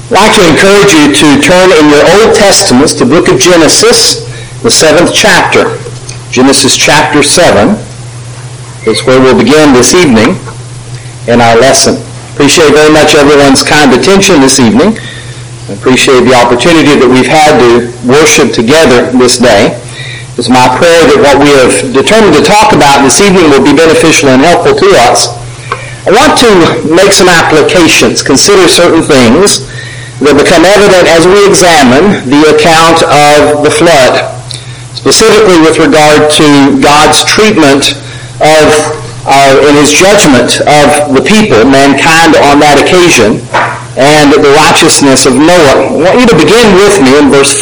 I'd like to encourage you to turn in your Old Testaments to the book of Genesis, the 7th chapter. Genesis chapter 7 is where we'll begin this evening in our lesson. Appreciate very much everyone's kind attention this evening. I appreciate the opportunity that we've had to worship together this day. It's my prayer that what we have determined to talk about this evening will be beneficial and helpful to us. I want to make some applications, consider certain things that become evident as we examine the account of the flood, specifically with regard to God's treatment of, in His judgment of the people, mankind on that occasion, and the righteousness of Noah. I want you to begin with me in verse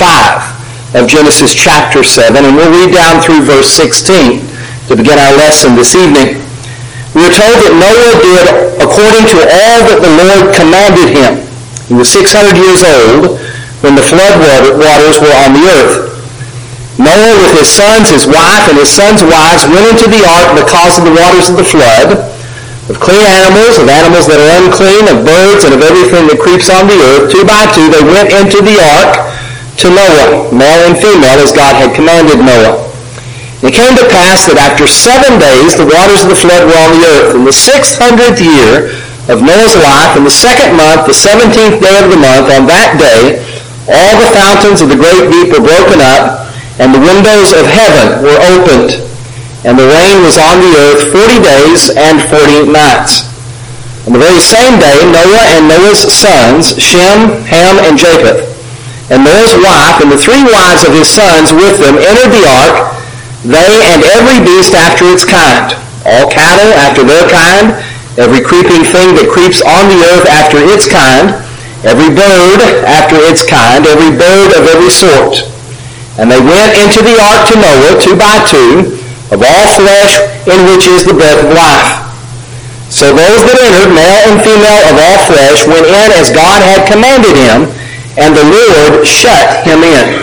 5 of Genesis chapter 7, and we'll read down through verse 16 to begin our lesson this evening. We are told that Noah did according to all that the Lord commanded him. He was 600 years old when the flood waters were on the earth. Noah with his sons, his wife, and his sons' wives went into the ark because of the waters of the flood, of clean animals, of animals that are unclean, of birds, and of everything that creeps on the earth. 2 by 2 they went into the ark to Noah, male and female, as God had commanded Noah. And it came to pass that after 7 days the waters of the flood were on the earth. In the 600th year of Noah's life, in the 2nd month, the 17th day of the month, on that day, all the fountains of the great deep were broken up, and the windows of heaven were opened, and the rain was on the earth 40 days and 40 nights. On the very same day, Noah and Noah's sons, Shem, Ham, and Japheth, and Noah's wife and the 3 wives of his sons with them entered the ark, they and every beast after its kind, all cattle after their kind, every creeping thing that creeps on the earth after its kind, every bird after its kind, every bird of every sort. And they went into the ark to Noah, 2 by 2, of all flesh in which is the breath of life. So those that entered, male and female of all flesh, went in as God had commanded him, and the Lord shut him in.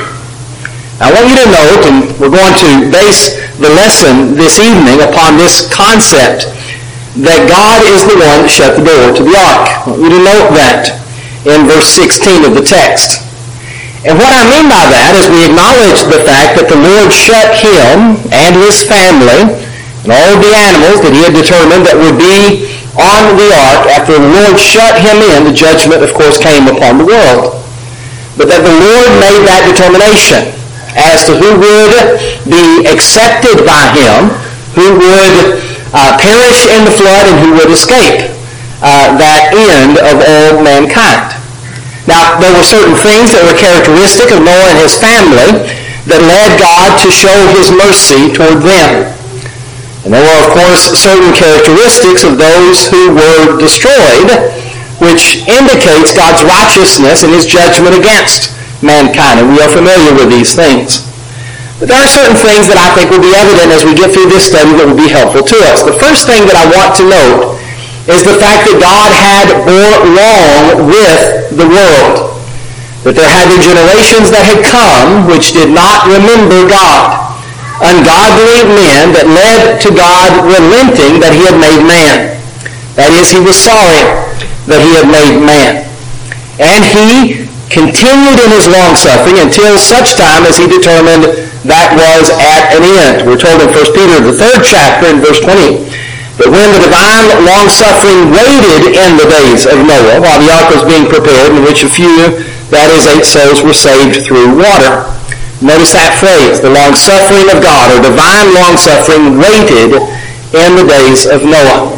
I want you to note, and we're going to base the lesson this evening upon this concept, that God is the one that shut the door to the ark. I want you to note that in verse 16 of the text. And what I mean by that is we acknowledge the fact that the Lord shut him and his family and all of the animals that he had determined that would be on the ark. After the Lord shut him in, the judgment, of course, came upon the world. But that the Lord made that determination as to who would be accepted by him, who would perish in the flood, and who would escape that end of all mankind. Now, there were certain things that were characteristic of Noah and his family that led God to show his mercy toward them. And there were, of course, certain characteristics of those who were destroyed, which indicates God's righteousness and his judgment against mankind. And we are familiar with these things. But there are certain things that I think will be evident as we get through this study that will be helpful to us. The first thing that I want to note is the fact that God had bore long with the world. That there had been generations that had come which did not remember God. Ungodly men that led to God relenting that he had made man. That is, he was sorry that he had made man. And he continued in his long-suffering until such time as he determined that was at an end. We're told in 1 Peter, the 3rd chapter, in verse 20, that when the divine long-suffering waited in the days of Noah, while the ark was being prepared, in which a few, that is 8 souls, were saved through water. Notice that phrase, the long-suffering of God, or divine long-suffering, waited in the days of Noah.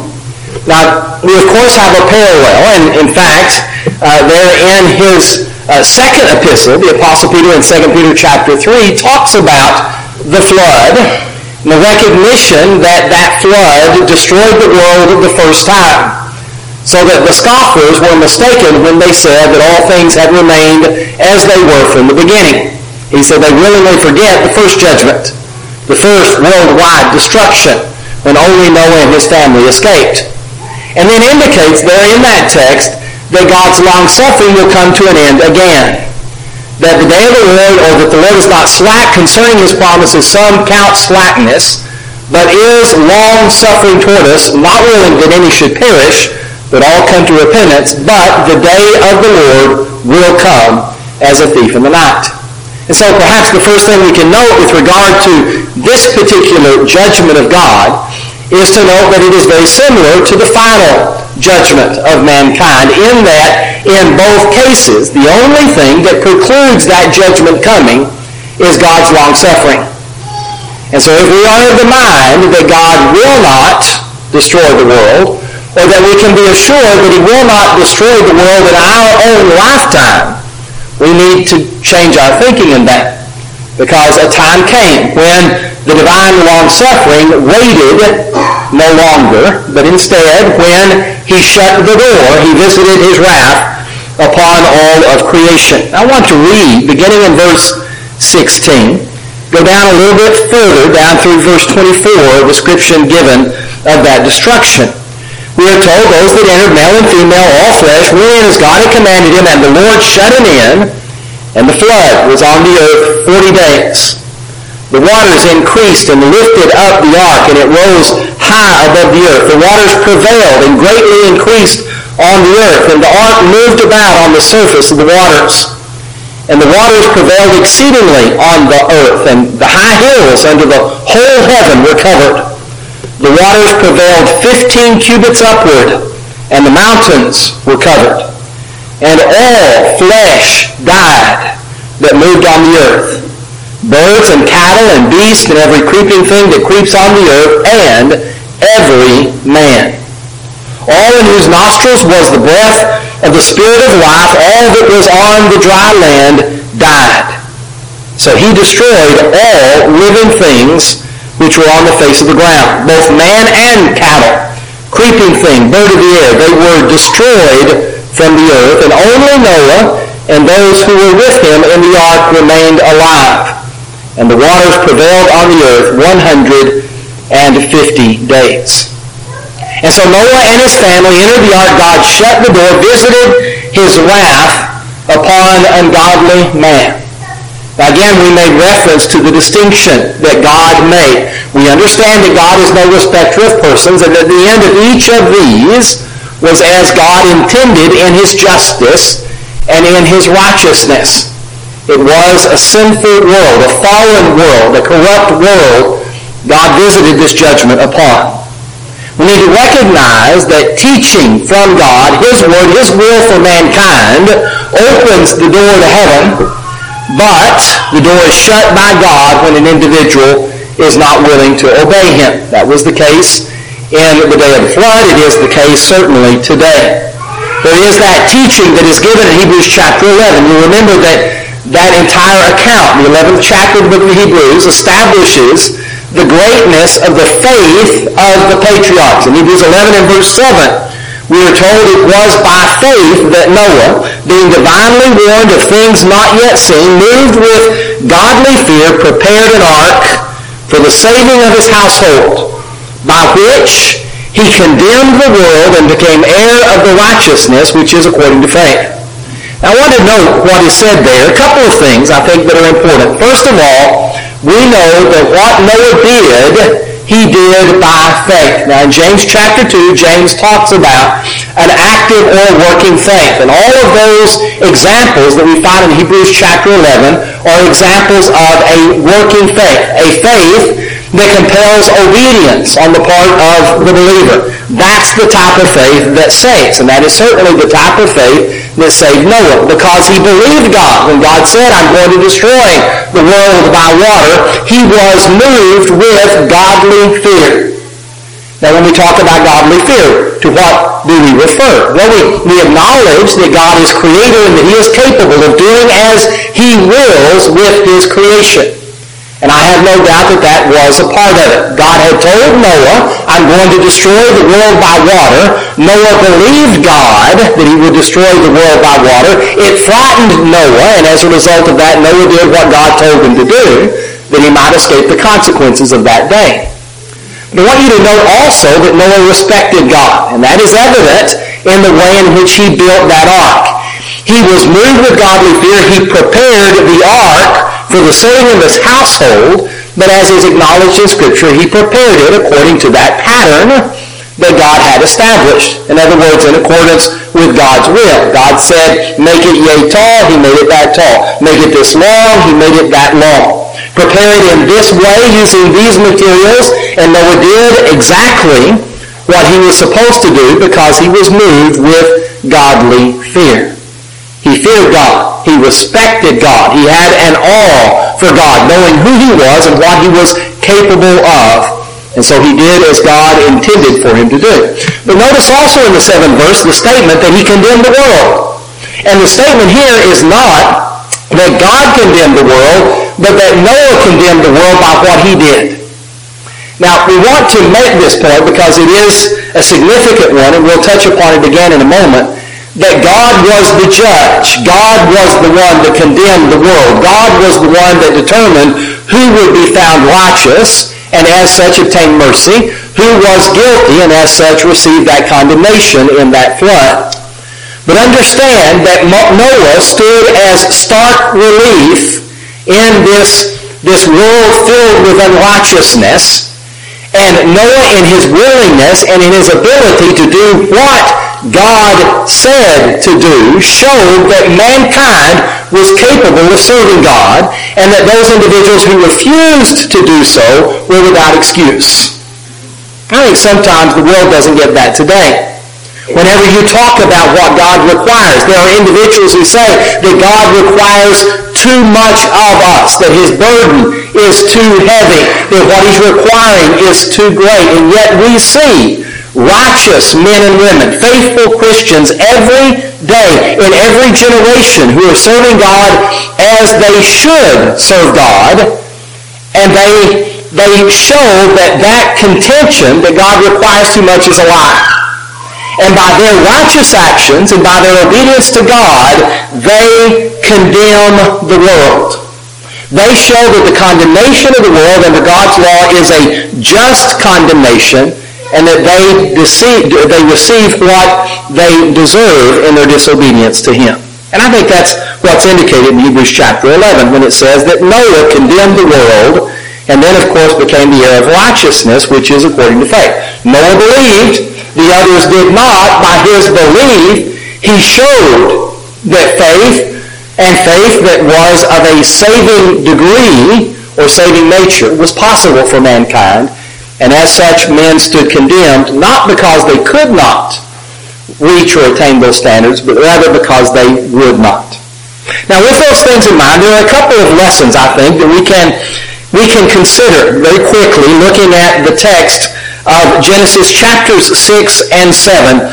Now, we of course have a parallel, and in fact, there in his second epistle, the Apostle Peter in 2 Peter chapter 3 talks about the flood, and the recognition that that flood destroyed the world the first time. So that the scoffers were mistaken when they said that all things had remained as they were from the beginning. He said they willingly forget the first judgment, the first worldwide destruction, when only Noah and his family escaped. And then indicates there in that text that God's long-suffering will come to an end again. That the day of the Lord, or that the Lord is not slack concerning his promises, some count slackness, but is long-suffering toward us, not willing that any should perish, that all come to repentance, but the day of the Lord will come as a thief in the night. And so perhaps the first thing we can note with regard to this particular judgment of God is to note that it is very similar to the final judgment of mankind, in that in both cases the only thing that precludes that judgment coming is God's long-suffering. And so if we are of the mind that God will not destroy the world, or that we can be assured that he will not destroy the world in our own lifetime, we need to change our thinking in that. Because a time came when the divine long-suffering waited no longer, but instead when he shut the door, he visited his wrath upon all of creation. I want to read, beginning in verse 16, go down a little bit further, down through verse 24, the description given of that destruction. We are told, those that entered, male and female, all flesh, went in as God had commanded him, and the Lord shut him in, and the flood was on the earth 40 days. The waters increased and lifted up the ark, and it rose high above the earth. The waters prevailed and greatly increased on the earth, and the ark moved about on the surface of the waters. And the waters prevailed exceedingly on the earth, and the high hills under the whole heaven were covered. The waters prevailed 15 cubits upward, and the mountains were covered. And all flesh died that moved on the earth, birds and cattle and beasts and every creeping thing that creeps on the earth, and every man. All in whose nostrils was the breath of the Spirit of life, all that was on the dry land died. So he destroyed all living things which were on the face of the ground, both man and cattle, creeping thing, bird of the air. They were destroyed from the earth, and only Noah and those who were with him in the ark remained alive. And the waters prevailed on the earth 150 days. And so Noah and his family entered the ark. God shut the door, visited his wrath upon ungodly man. Now again, we made reference to the distinction that God made. We understand that God is no respecter of persons, and that the end of each of these was as God intended in his justice and in his righteousness. It was a sinful world, a fallen world, a corrupt world God visited this judgment upon. We need to recognize that teaching from God, his word, his will for mankind, opens the door to heaven, but the door is shut by God when an individual is not willing to obey him. That was the case in the day of the flood. It is the case certainly today. There is that teaching that is given in Hebrews chapter 11. You remember that entire account, the 11th chapter of the book of Hebrews, establishes the greatness of the faith of the patriarchs. In Hebrews 11 and verse 7, we are told it was by faith that Noah, being divinely warned of things not yet seen, moved with godly fear, prepared an ark for the saving of his household, by which he condemned the world and became heir of the righteousness which is according to faith. Now I want to note what is said there. A couple of things I think that are important. First of all, we know that what Noah did, he did by faith. Now in James chapter 2, James talks about an active or working faith. And all of those examples that we find in Hebrews chapter 11 are examples of a working faith. A faith that compels obedience on the part of the believer. That's the type of faith that saves. And that is certainly the type of faith that saved Noah, because he believed God. When God said, I'm going to destroy the world by water, he was moved with godly fear. Now when we talk about godly fear, to what do we refer? Well, we acknowledge that God is creator and that he is capable of doing as he wills with his creation. And I have no doubt that that was a part of it. God had told Noah, I'm going to destroy the world by water. Noah believed God that he would destroy the world by water. It frightened Noah, and as a result of that, Noah did what God told him to do, that he might escape the consequences of that day. But I want you to note also that Noah respected God, and that is evident in the way in which he built that ark. He was moved with godly fear. He prepared the ark for the saving of his household, but as is acknowledged in Scripture, he prepared it according to that pattern that God had established. In other words, in accordance with God's will. God said, make it yea tall, he made it that tall. Make it this long, he made it that long. Prepare it in this way using these materials, and Noah did exactly what he was supposed to do because he was moved with godly fear. He feared God. He respected God. He had an awe for God, knowing who he was and what he was capable of. And so he did as God intended for him to do. But notice also in the 7th verse the statement that he condemned the world. And the statement here is not that God condemned the world, but that Noah condemned the world by what he did. Now, we want to make this point because it is a significant one, and we'll touch upon it again in a moment, that God was the judge. God was the one that condemned the world. God was the one that determined who would be found righteous, and as such obtain mercy, who was guilty, and as such received that condemnation in that flood. But understand that Noah stood as stark relief in this world filled with unrighteousness, and Noah in his willingness and in his ability to do what God said to do showed that mankind was capable of serving God, and that those individuals who refused to do so were without excuse. I think sometimes the world doesn't get that today. Whenever you talk about what God requires, there are individuals who say that God requires too much of us, that his burden is too heavy, that what he's requiring is too great. And yet we see righteous men and women, faithful Christians every day, in every generation, who are serving God as they should serve God, and they show that contention that God requires too much is a lie. And by their righteous actions and by their obedience to God, they condemn the world. They show that the condemnation of the world under God's law is a just condemnation, and that they receive what they deserve in their disobedience to him. And I think that's what's indicated in Hebrews chapter 11 when it says that Noah condemned the world and then, of course, became the heir of righteousness, which is according to faith. Noah believed, the others did not. By his belief, he showed that faith, and faith that was of a saving degree or saving nature, was possible for mankind. And as such, men stood condemned, not because they could not reach or attain those standards, but rather because they would not. Now, with those things in mind, there are a couple of lessons, I think, that we can consider very quickly looking at the text of Genesis chapters 6 and 7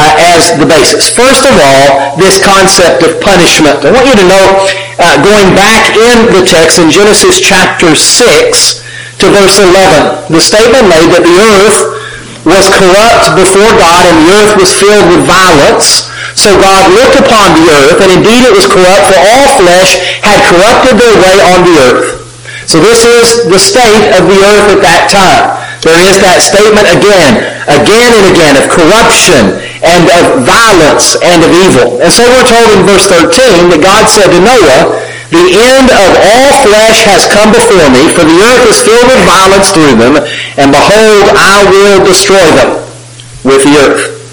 as the basis. First of all, this concept of punishment. I want you to know, going back in the text in Genesis chapter 6 to verse 11, the statement made that the earth was corrupt before God and the earth was filled with violence. So God looked upon the earth, and indeed it was corrupt, for all flesh had corrupted their way on the earth. So this is the state of the earth at that time. There is that statement again and again of corruption and of violence and of evil. And so we're told in verse 13 that God said to Noah, the end of all flesh has come before me, for the earth is filled with violence through them, and behold, I will destroy them with the earth.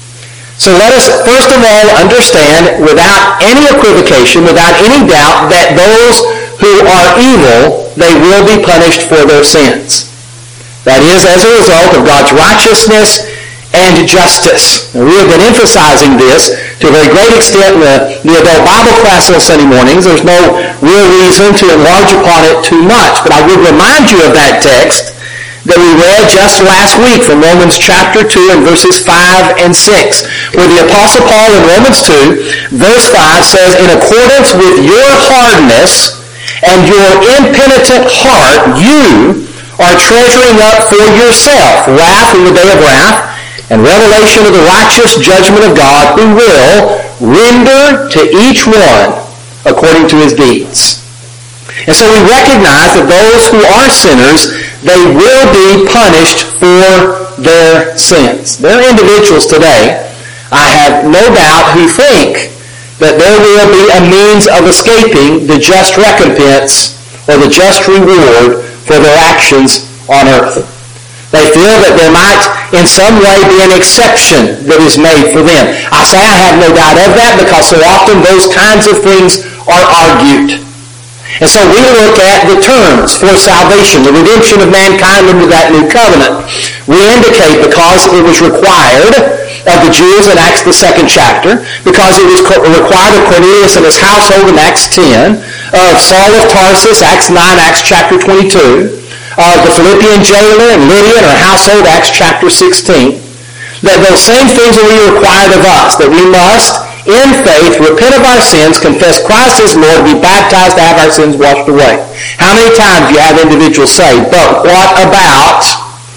So let us first of all understand without any equivocation, without any doubt, that those who are evil, they will be punished for their sins. That is as a result of God's righteousness and justice. And we have been emphasizing this to a very great extent in the adult Bible class on Sunday mornings. There's no real reason to enlarge upon it too much. But I would remind you of that text that we read just last week from Romans chapter 2 and verses 5 and 6, where the Apostle Paul in Romans 2, verse 5 says, in accordance with your hardness and your impenitent heart, you are treasuring up for yourself wrath in the day of wrath and revelation of the righteous judgment of God, who will render to each one according to his deeds. And so we recognize that those who are sinners, they will be punished for their sins. There are individuals today, I have no doubt, who think that there will be a means of escaping the just recompense or the just reward for their actions on earth. They feel that there might in some way be an exception that is made for them. I say I have no doubt of that because so often those kinds of things are argued. And so we look at the terms for salvation, the redemption of mankind under that new covenant. We indicate because it was required of the Jews in Acts the 2nd chapter, because it was required of Cornelius and his household in Acts 10, of Saul of Tarsus, Acts 9, Acts chapter 22, the Philippian jailer and Lydia and her household, Acts chapter 16, that those same things will be required of us, that we must, in faith, repent of our sins, confess Christ as Lord, be baptized to have our sins washed away. How many times do you have individuals say, but what about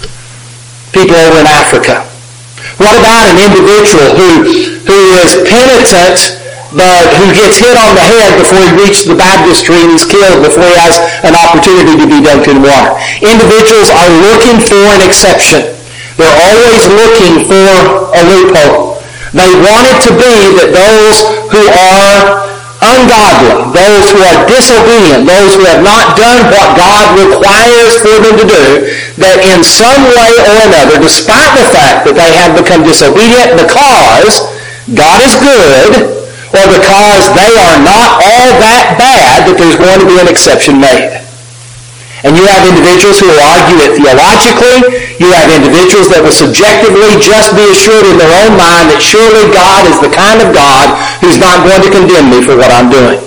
people over in Africa? What about an individual who is penitent but who gets hit on the head before he reaches the baptistry and he's killed before he has an opportunity to be dunked in water? Individuals are looking for an exception. They're always looking for a loophole. They want it to be that those who are ungodly, those who are disobedient, those who have not done what God requires for them to do, that in some way or another, despite the fact that they have become disobedient because God is good, or because they are not all that bad, that there's going to be an exception made. And you have individuals who will argue it theologically. You have individuals that will subjectively just be assured in their own mind that surely God is the kind of God who's not going to condemn me for what I'm doing.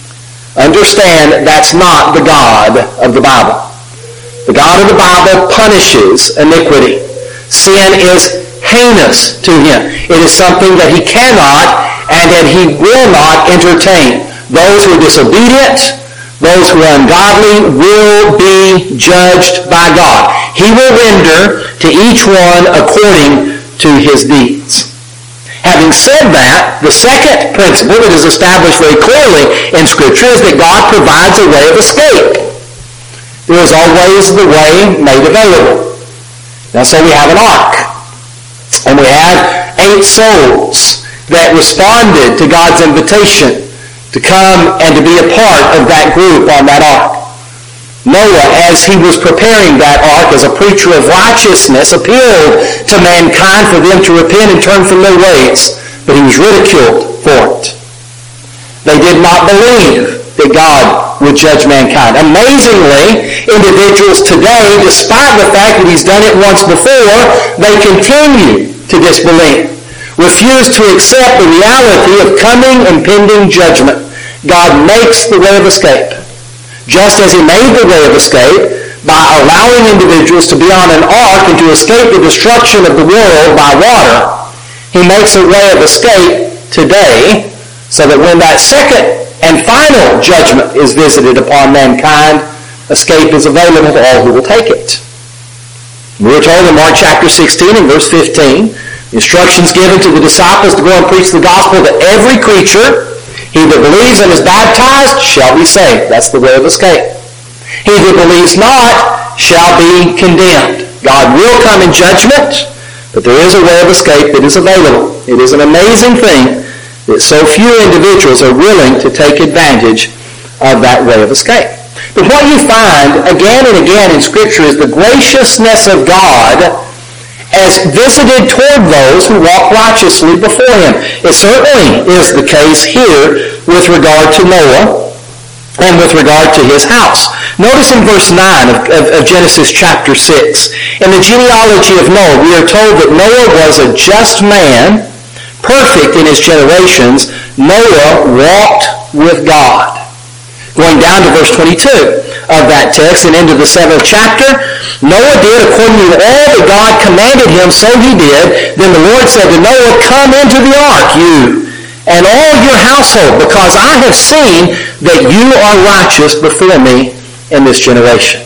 Understand, that's not the God of the Bible. The God of the Bible punishes iniquity. Sin is heinous to him. It is something that he cannot and that he will not entertain. Those who are disobedient, those who are ungodly, will be judged by God. He will render to each one according to his deeds. Having said that, the second principle that is established very clearly in Scripture is that God provides a way of escape. There is always the way made available. Now, so we have an ark. And we have 8 souls that responded to God's invitation to come and to be a part of that group on that ark. Noah, as he was preparing that ark as a preacher of righteousness, appealed to mankind for them to repent and turn from their ways, but he was ridiculed for it. They did not believe that God would judge mankind. Amazingly, individuals today, despite the fact that he's done it once before, they continue to disbelieve, refuse to accept the reality of coming impending judgment. God makes the way of escape. Just as he made the way of escape by allowing individuals to be on an ark and to escape the destruction of the world by water, he makes a way of escape today so that when that second and final judgment is visited upon mankind, escape is available to all who will take it. We were told in Mark chapter 16 and verse 15, instructions given to the disciples to go and preach the gospel to every creature. He that believes and is baptized shall be saved. That's the way of escape. He that believes not shall be condemned. God will come in judgment, but there is a way of escape that is available. It is an amazing thing that so few individuals are willing to take advantage of that way of escape. But what you find again and again in Scripture is the graciousness of God as visited toward those who walk righteously before him. It certainly is the case here with regard to Noah and with regard to his house. Notice in verse 9 of Genesis chapter 6, in the genealogy of Noah, we are told that Noah was a just man, perfect in his generations. Noah walked with God. Going down to verse 22 of that text and into the 7th chapter, Noah did according to all that God commanded him, so he did. Then the Lord said to Noah, come into the ark, you and all your household, because I have seen that you are righteous before me in this generation.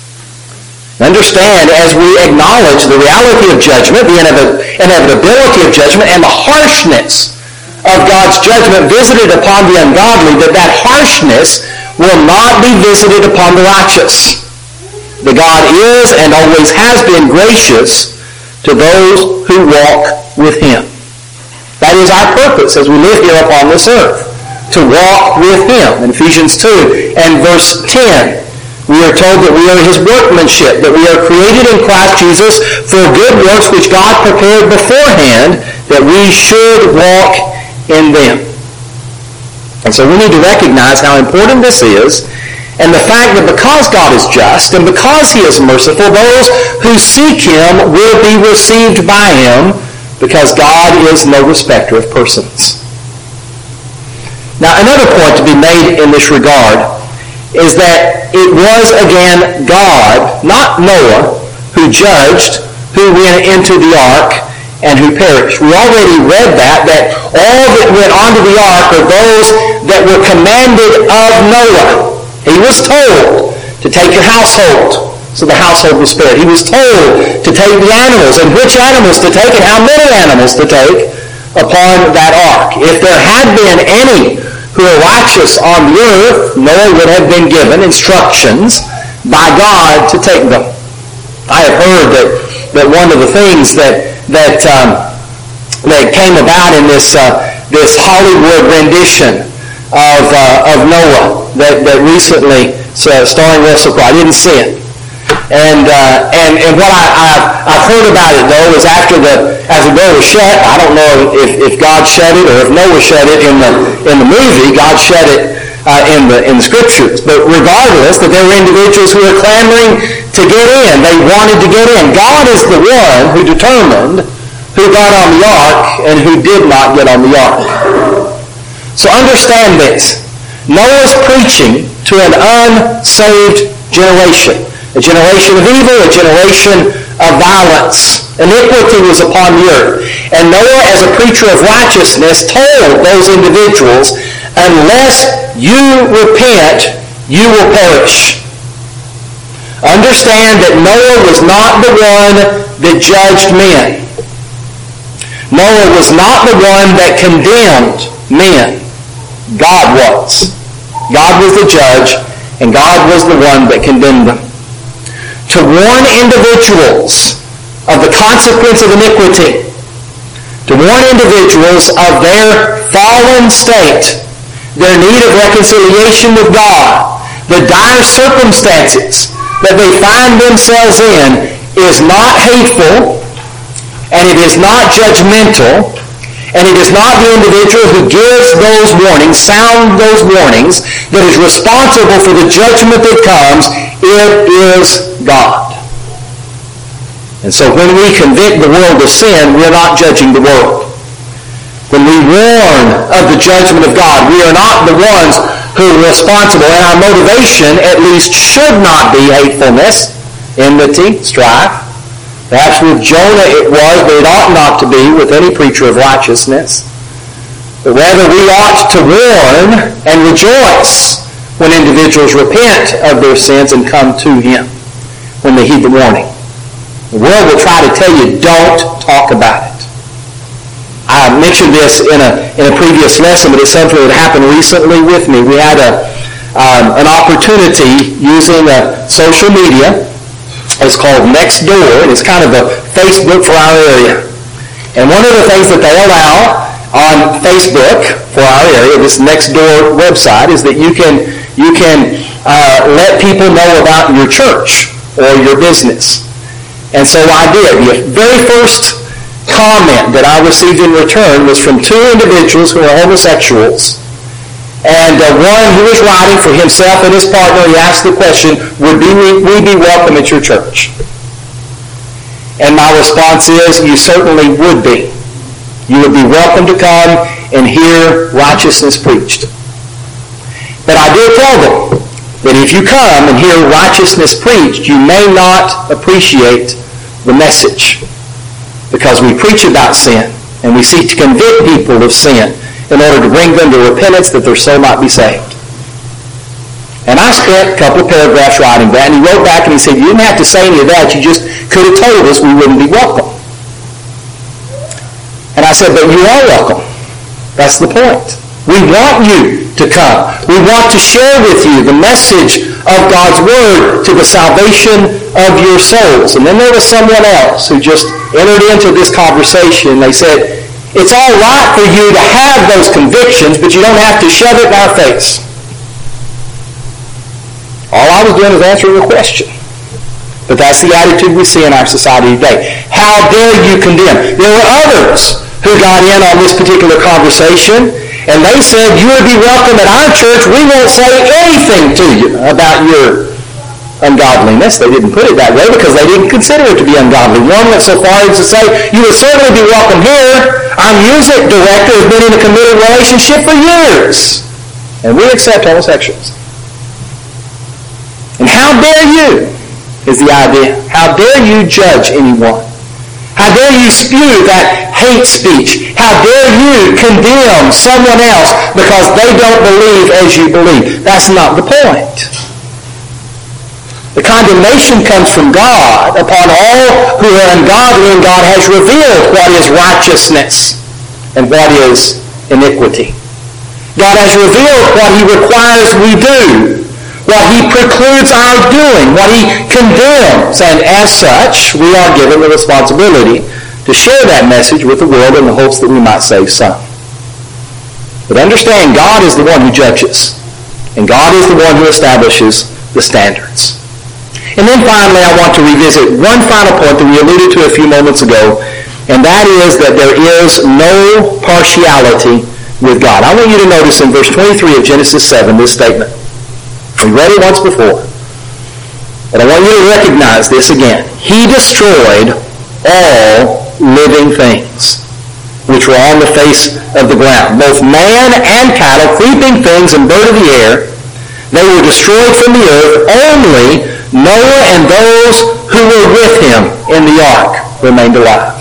Understand, as we acknowledge the reality of judgment, the inevitability of judgment, and the harshness of God's judgment visited upon the ungodly, that harshness will not be visited upon the righteous. That God is and always has been gracious to those who walk with him. That is our purpose as we live here upon this earth, to walk with him. In Ephesians 2 and verse 10, We are told that we are his workmanship, that we are created in Christ Jesus for good works which God prepared beforehand that we should walk in them. And so we need to recognize how important this is, and the fact that because God is just and because he is merciful, those who seek him will be received by him, because God is no respecter of persons. Now, another point to be made in this regard is that it was, again, God, not Noah, who judged who went into the ark and who perished. We already read that all that went onto the ark are those that were commanded of Noah. He was told to take your household, so the household was spared. He was told to take the animals, and which animals to take, and how many animals to take upon that ark. If there had been any who are righteous on the earth, Noah would have been given instructions by God to take them. I have heard that one of the things that came about in this Hollywood rendition of Noah that recently, starring Russell Crowe, I didn't see it. And what I've heard about it, though, is as the door was shut, I don't know if God shut it or if Noah shut it in the movie. God shut it in the scriptures. But regardless, that there were individuals who were clamoring to get in. They wanted to get in. God is the one who determined who got on the ark and who did not get on the ark. So understand this. Noah's preaching to an unsaved generation. A generation of evil, a generation of violence. Iniquity was upon the earth. And Noah, as a preacher of righteousness, told those individuals, unless you repent, you will perish. Understand that Noah was not the one that judged men. Noah was not the one that condemned men. God was. God was the judge, and God was the one that condemned them. To warn individuals of the consequence of iniquity, to warn individuals of their fallen state, their need of reconciliation with God, the dire circumstances that they find themselves in, is not hateful, and it is not judgmental, and it is not the individual who gives those warnings, sound those warnings, that is responsible for the judgment that comes. It is God. And so when we convict the world of sin, we're not judging the world. When we warn of the judgment of God, we are not the ones who are responsible. And our motivation, at least, should not be hatefulness, enmity, strife. Perhaps with Jonah it was, but it ought not to be with any preacher of righteousness. But rather we ought to warn and rejoice when individuals repent of their sins and come to him, when they heed the warning. The world will try to tell you, don't talk about it. I mentioned this in a previous lesson, but it's something that happened recently with me. We had an opportunity using social media. It's called Nextdoor, and it's kind of a Facebook for our area. And one of the things that they allow on Facebook for our area, this Nextdoor website, is that you can let people know about your church or your business. And so I did. The very first comment that I received in return was from two individuals who are homosexuals. And one who was writing for himself and his partner, he asked the question, would we be welcome at your church? And my response is, you certainly would be. You would be welcome to come and hear righteousness preached. But I did tell them that if you come and hear righteousness preached, you may not appreciate the message, because we preach about sin and we seek to convict people of sin in order to bring them to repentance that their soul might be saved. And I spent a couple of paragraphs writing that, and he wrote back and he said, you didn't have to say any of that, you just could have told us we wouldn't be welcome. And I said, but you are welcome. That's the point. We want you to come. We want to share with you the message of God's Word to the salvation of your souls. And then there was someone else who just entered into this conversation. They said, it's all right for you to have those convictions, but you don't have to shove it in our face. All I was doing was answering a question. But that's the attitude we see in our society today. How dare you condemn? There were others who got in on this particular conversation, and they said, you would be welcome at our church. We won't say anything to you about your ungodliness. They didn't put it that way because they didn't consider it to be ungodly. One went so far as to say, you would certainly be welcome here. Our music director has been in a committed relationship for years, and we accept homosexuals. And how dare you, is the idea. How dare you judge anyone? How dare you spew that hate speech? How dare you condemn someone else because they don't believe as you believe? That's not the point. The condemnation comes from God upon all who are ungodly, and God has revealed what is righteousness and what is iniquity. God has revealed what He requires we do, what He precludes our doing, what He condemns, and as such, we are given the responsibility to share that message with the world in the hopes that we might save some. But understand, God is the one who judges, and God is the one who establishes the standards. And then finally, I want to revisit one final point that we alluded to a few moments ago, and that is that there is no partiality with God. I want you to notice in verse 23 of Genesis 7 this statement. We read it once before, but I want you to recognize this again. He destroyed all living things which were on the face of the ground, both man and cattle, creeping things, and bird of the air. They were destroyed from the earth. Only Noah and those who were with him in the ark remained alive.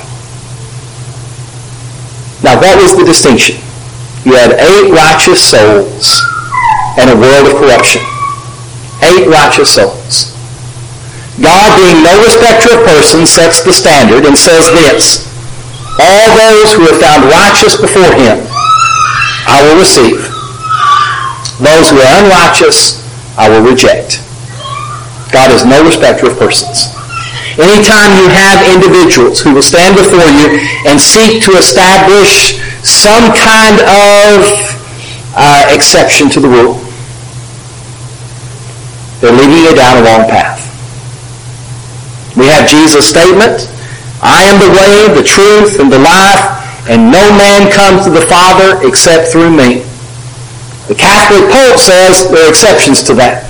Now, what was the distinction? You had 8 righteous souls and a world of corruption. 8 righteous souls. God, being no respecter of persons, sets the standard and says this: all those who are found righteous before Him, I will receive. Those who are unrighteous, I will reject. God is no respecter of persons. Anytime you have individuals who will stand before you and seek to establish some kind of exception to the rule, they're leading you down a wrong path. We have Jesus' statement, I am the way, the truth, and the life, and no man comes to the Father except through me. The Catholic Pope says there are exceptions to that.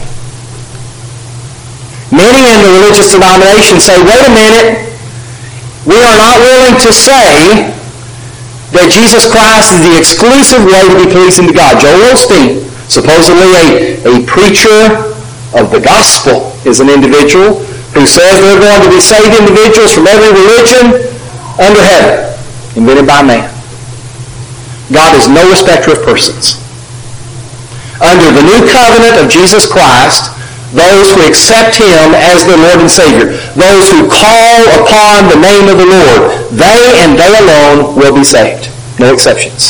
Many in the religious denominations say, wait a minute, we are not willing to say that Jesus Christ is the exclusive way to be pleasing to God. Joel Osteen, supposedly a preacher of the gospel, is an individual who says there are going to be saved individuals from every religion under heaven, invented by man. God is no respecter of persons. Under the new covenant of Jesus Christ, those who accept Him as their Lord and Savior, those who call upon the name of the Lord, they and they alone will be saved. No exceptions.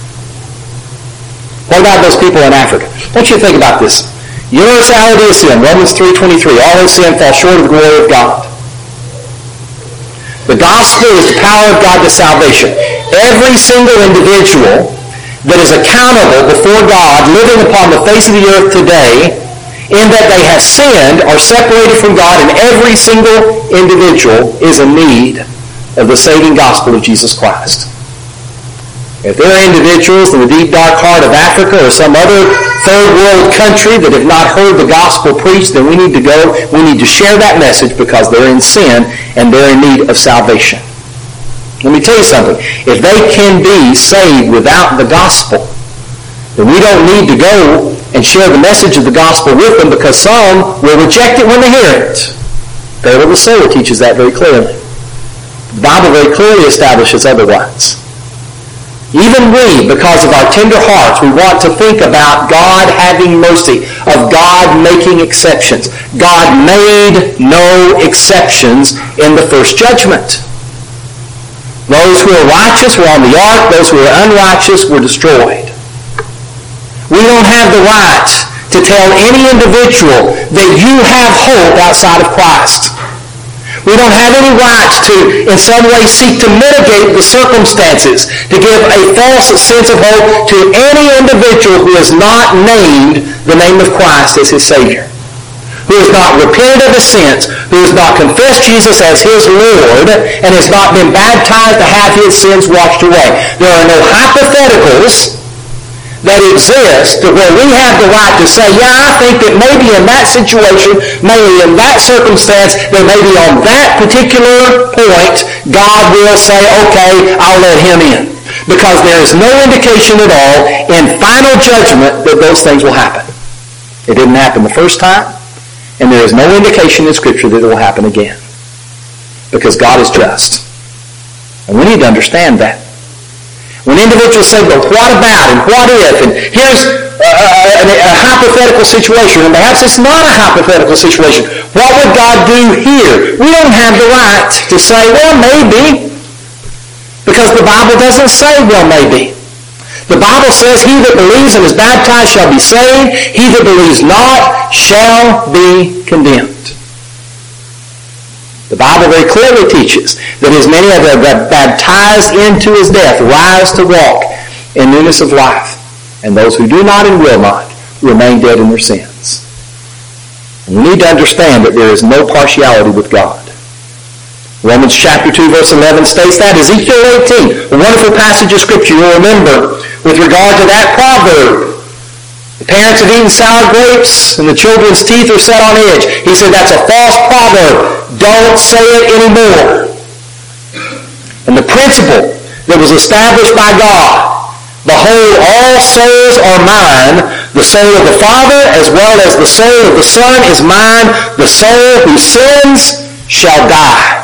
What about those people in Africa? I want you to think about this. Universality of sin, Romans 3:23, all who sin fall short of the glory of God. The gospel is the power of God to salvation. Every single individual that is accountable before God living upon the face of the earth today, in that they have sinned, are separated from God, and every single individual is in need of the saving gospel of Jesus Christ. If there are individuals in the deep dark heart of Africa or some other third world country that have not heard the gospel preached, then we need to go, we need to share that message because they're in sin and they're in need of salvation. Let me tell you something. If they can be saved without the gospel, then we don't need to go and share the message of the gospel with them, because some will reject it when they hear it. Parable of the sower teaches that very clearly. The Bible very clearly establishes otherwise. Even we, because of our tender hearts, we want to think about God having mercy, of God making exceptions. God made no exceptions in the first judgment. Those who are righteous were on the ark. Those who are unrighteous were destroyed. We don't have the right to tell any individual that you have hope outside of Christ. We don't have any right to, in some way, seek to mitigate the circumstances, to give a false sense of hope to any individual who has not named the name of Christ as his Savior. who has not repented of his sins, who has not confessed Jesus as his Lord, and has not been baptized to have his sins washed away. There are no hypotheticals that exist to where we have the right to say, yeah, I think that maybe in that situation, maybe in that circumstance, that maybe on that particular point, God will say, okay, I'll let him in. Because there is no indication at all in final judgment that those things will happen. It didn't happen the first time, and there is no indication in Scripture that it will happen again. Because God is just. And we need to understand that. When individuals say, but what about, and what if, and here's a hypothetical situation, and perhaps it's not a hypothetical situation. What would God do here? We don't have the right to say, well, maybe, because the Bible doesn't say, well, maybe. The Bible says, he that believes and is baptized shall be saved. He that believes not shall be condemned. The Bible very clearly teaches that as many as are baptized into his death rise to walk in newness of life, and those who do not and will not remain dead in their sins. And we need to understand that there is no partiality with God. Romans chapter 2 verse 11 states that. Ezekiel 18, a wonderful passage of Scripture you'll remember with regard to that proverb. The parents have eaten sour grapes and the children's teeth are set on edge. He said that's a false proverb. Don't say it anymore. And the principle that was established by God, behold, all souls are mine. The soul of the Father as well as the soul of the Son is mine. The soul who sins shall die.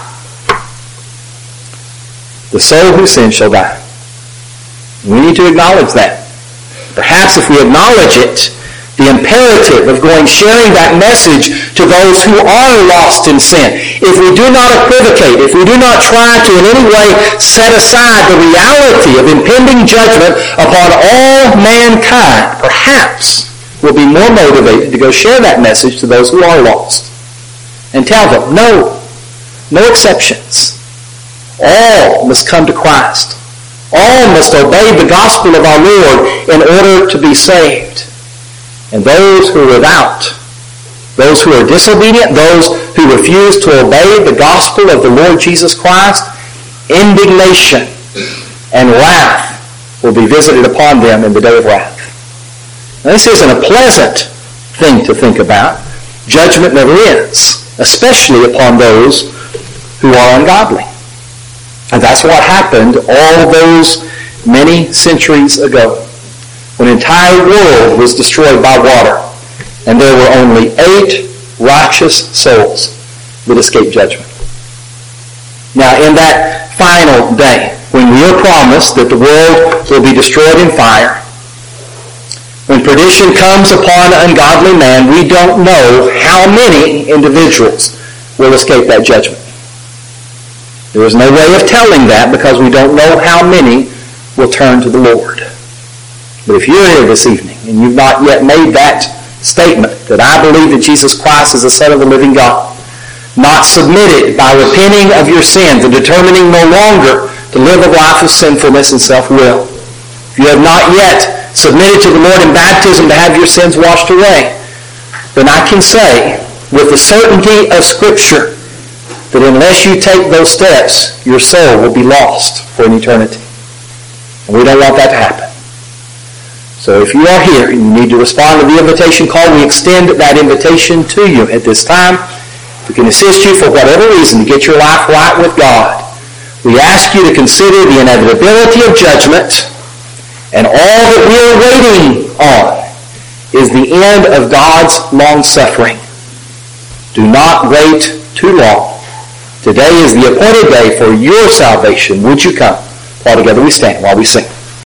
The soul who sins shall die. We need to acknowledge that. Perhaps if we acknowledge it, the imperative of sharing that message to those who are lost in sin. If we do not equivocate, if we do not try to in any way set aside the reality of impending judgment upon all mankind, perhaps we'll be more motivated to go share that message to those who are lost. And tell them, no exceptions. All must come to Christ. All must obey the gospel of our Lord in order to be saved. And those who are without, those who are disobedient, those who refuse to obey the gospel of the Lord Jesus Christ, indignation and wrath will be visited upon them in the day of wrath. Now, this isn't a pleasant thing to think about. Judgment never ends, especially upon those who are ungodly. And that's what happened all those many centuries ago, when an entire world was destroyed by water, and there were only 8 righteous souls that escaped judgment. Now, in that final day, when we are promised that the world will be destroyed in fire, when perdition comes upon an ungodly man, we don't know how many individuals will escape that judgment. There is no way of telling that because we don't know how many will turn to the Lord. But if you're here this evening and you've not yet made that statement that I believe that Jesus Christ is the Son of the living God, not submitted by repenting of your sins and determining no longer to live a life of sinfulness and self-will, if you have not yet submitted to the Lord in baptism to have your sins washed away, then I can say with the certainty of Scripture that unless you take those steps, your soul will be lost for an eternity. And we don't want that to happen. So if you are here and you need to respond to the invitation call, we extend that invitation to you at this time. We can assist you for whatever reason to get your life right with God. We ask you to consider the inevitability of judgment, and all that we are waiting on is the end of God's long-suffering. Do not wait too long. Today is the appointed day for your salvation. Would you come? While together we stand while we sing.